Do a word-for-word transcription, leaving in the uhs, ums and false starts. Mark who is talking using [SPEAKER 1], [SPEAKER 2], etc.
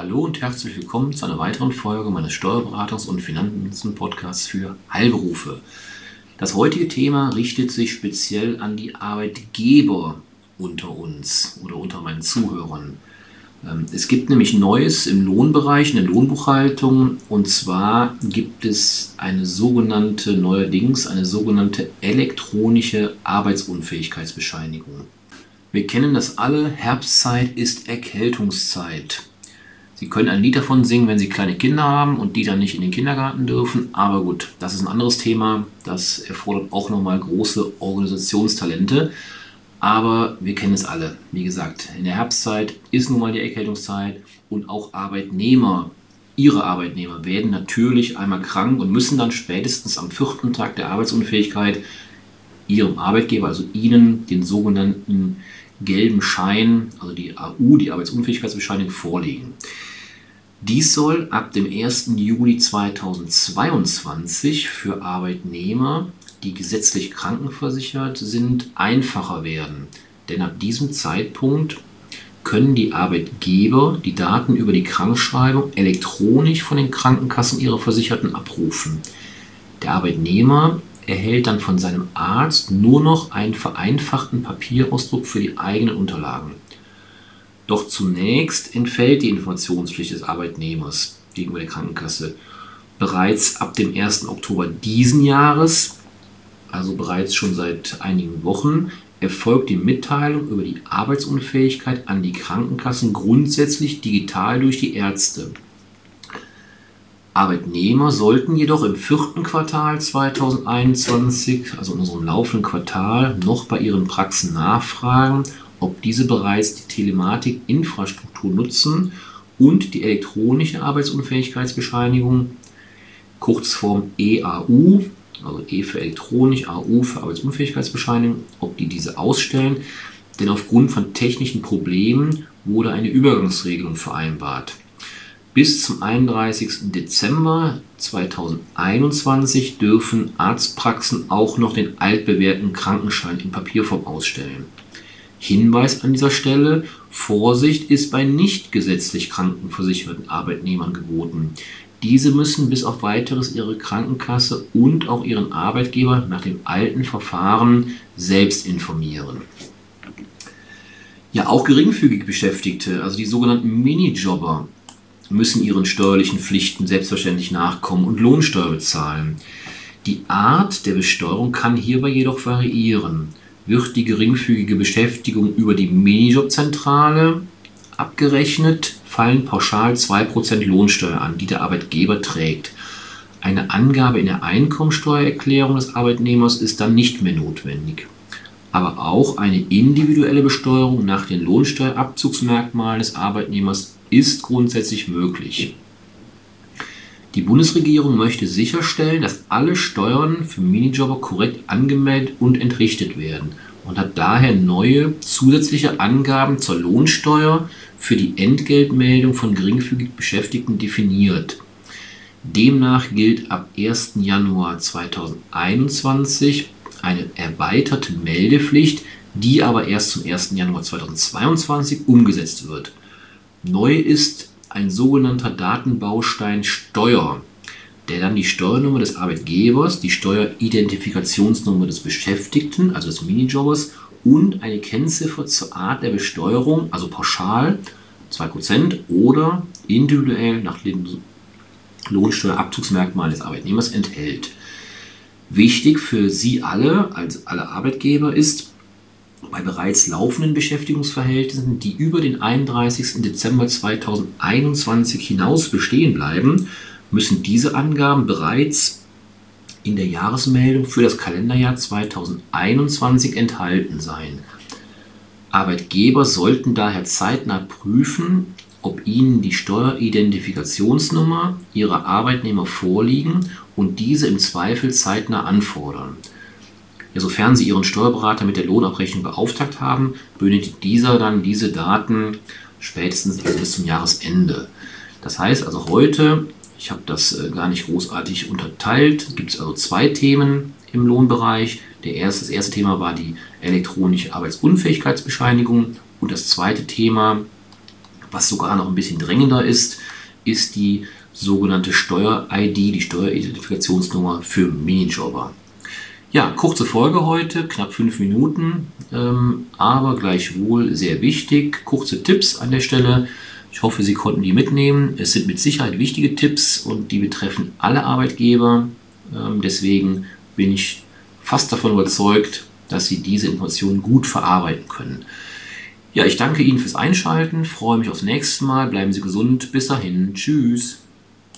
[SPEAKER 1] Hallo und herzlich willkommen zu einer weiteren Folge meines Steuerberatungs- und Finanzen-Podcasts für Heilberufe. Das heutige Thema richtet sich speziell an die Arbeitgeber unter uns oder unter meinen Zuhörern. Es gibt nämlich Neues im Lohnbereich, in der Lohnbuchhaltung, und zwar gibt es eine sogenannte, neuerdings eine sogenannte elektronische Arbeitsunfähigkeitsbescheinigung. Wir kennen das alle, Herbstzeit ist Erkältungszeit. Sie können ein Lied davon singen, wenn Sie kleine Kinder haben und die dann nicht in den Kindergarten dürfen. Aber gut, das ist ein anderes Thema. Das erfordert auch nochmal große Organisationstalente. Aber wir kennen es alle. Wie gesagt, in der Herbstzeit ist nun mal die Erkältungszeit und auch Arbeitnehmer, ihre Arbeitnehmer werden natürlich einmal krank und müssen dann spätestens am vierten Tag der Arbeitsunfähigkeit ihrem Arbeitgeber, also Ihnen, den sogenannten gelben Schein, also die A U, die Arbeitsunfähigkeitsbescheinigung, vorlegen. Dies soll ab dem ersten Juli zweitausendzweiundzwanzig für Arbeitnehmer, die gesetzlich krankenversichert sind, einfacher werden. Denn ab diesem Zeitpunkt können die Arbeitgeber die Daten über die Krankschreibung elektronisch von den Krankenkassen ihrer Versicherten abrufen. Der Arbeitnehmer erhält dann von seinem Arzt nur noch einen vereinfachten Papierausdruck für die eigenen Unterlagen. Doch zunächst entfällt die Informationspflicht des Arbeitnehmers gegenüber der Krankenkasse. Bereits ab dem ersten Oktober diesen Jahres, also bereits schon seit einigen Wochen, erfolgt die Mitteilung über die Arbeitsunfähigkeit an die Krankenkassen grundsätzlich digital durch die Ärzte. Arbeitnehmer sollten jedoch im vierten Quartal zweitausendeinundzwanzig, also in unserem laufenden Quartal, noch bei ihren Praxen nachfragen, ob diese bereits die Telematik-Infrastruktur nutzen und die elektronische Arbeitsunfähigkeitsbescheinigung, Kurzform E A U, also E für elektronisch, A U für Arbeitsunfähigkeitsbescheinigung, ob die diese ausstellen, denn aufgrund von technischen Problemen wurde eine Übergangsregelung vereinbart. Bis zum einunddreißigsten Dezember zweitausendeinundzwanzig dürfen Arztpraxen auch noch den altbewährten Krankenschein in Papierform ausstellen. Hinweis an dieser Stelle: Vorsicht ist bei nicht gesetzlich krankenversicherten Arbeitnehmern geboten. Diese müssen bis auf Weiteres ihre Krankenkasse und auch ihren Arbeitgeber nach dem alten Verfahren selbst informieren. Ja, auch geringfügig Beschäftigte, also die sogenannten Minijobber, müssen ihren steuerlichen Pflichten selbstverständlich nachkommen und Lohnsteuer bezahlen. Die Art der Besteuerung kann hierbei jedoch variieren. Wird die geringfügige Beschäftigung über die Minijobzentrale abgerechnet, fallen pauschal zwei Prozent Lohnsteuer an, die der Arbeitgeber trägt. Eine Angabe in der Einkommensteuererklärung des Arbeitnehmers ist dann nicht mehr notwendig. Aber auch eine individuelle Besteuerung nach den Lohnsteuerabzugsmerkmalen des Arbeitnehmers ist grundsätzlich möglich. Die Bundesregierung möchte sicherstellen, dass alle Steuern für Minijobber korrekt angemeldet und entrichtet werden und hat daher neue zusätzliche Angaben zur Lohnsteuer für die Entgeltmeldung von geringfügig Beschäftigten definiert. Demnach gilt ab ersten Januar zweitausendeinundzwanzig eine erweiterte Meldepflicht, die aber erst zum ersten Januar zweitausendzweiundzwanzig umgesetzt wird. Neu ist ein sogenannter Datenbaustein Steuer, der dann die Steuernummer des Arbeitgebers, die Steueridentifikationsnummer des Beschäftigten, also des Minijobbers, und eine Kennziffer zur Art der Besteuerung, also pauschal zwei Prozent oder individuell nach den Lohnsteuerabzugsmerkmalen des Arbeitnehmers enthält. Wichtig für Sie alle, als alle Arbeitgeber, ist, bei bereits laufenden Beschäftigungsverhältnissen, die über den einunddreißigsten Dezember zweitausendeinundzwanzig hinaus bestehen bleiben, müssen diese Angaben bereits in der Jahresmeldung für das Kalenderjahr zweitausendeinundzwanzig enthalten sein. Arbeitgeber sollten daher zeitnah prüfen, ob ihnen die Steueridentifikationsnummer ihrer Arbeitnehmer vorliegen und diese im Zweifel zeitnah anfordern. Ja, sofern Sie Ihren Steuerberater mit der Lohnabrechnung beauftragt haben, benötigt dieser dann diese Daten spätestens also bis zum Jahresende. Das heißt also heute, ich habe das äh, gar nicht großartig unterteilt, gibt es also zwei Themen im Lohnbereich. Der erste, das erste Thema war die elektronische Arbeitsunfähigkeitsbescheinigung und das zweite Thema Was sogar noch ein bisschen drängender ist, ist die sogenannte Steuer-I D, die Steueridentifikationsnummer für Minijobber. Ja, kurze Folge heute, knapp fünf Minuten, ähm, aber gleichwohl sehr wichtig. Kurze Tipps an der Stelle. Ich hoffe, Sie konnten die mitnehmen. Es sind mit Sicherheit wichtige Tipps und die betreffen alle Arbeitgeber. Ähm, deswegen bin ich fast davon überzeugt, dass Sie diese Informationen gut verarbeiten können. Ja, ich danke Ihnen fürs Einschalten, freue mich aufs nächste Mal. Bleiben Sie gesund. Bis dahin. Tschüss.